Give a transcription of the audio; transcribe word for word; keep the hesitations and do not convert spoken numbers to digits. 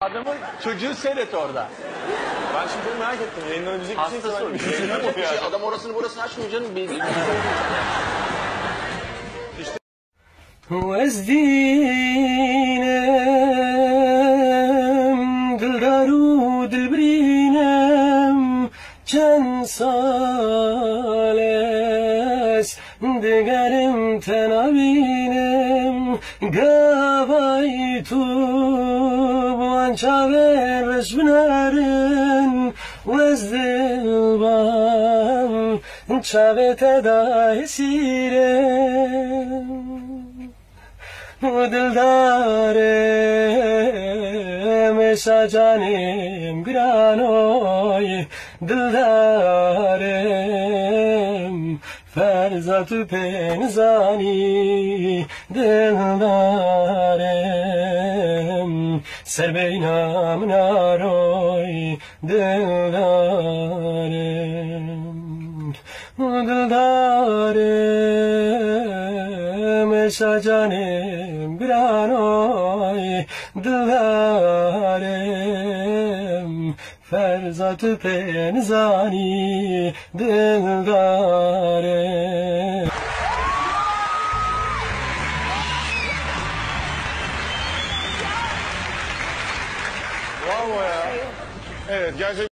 Adamı çocuğu seyret orada. Ben şimdi çok merak ettim. Yayınlanabilecek bir şeyse Hastası ben o. bir şey Yayınlanacak bir şey. yani. Adam orasını burasını açmıyor canım. Bir, bir, وزدینم دلدارو دلبرینم چند سال است دگرم تنابینم گوای تو بوان چاور رسبنارن وزدلبام چاوه تدای سیرم دلدارم شجانم گرانوی دلدارم فرزات پنزانی دلدارم سر بینم ناروی دلدارم دلدارم شجانم برانوی دلدارم فرزات پنزانی دلدارم. Bravo ya. Evet gerçekten.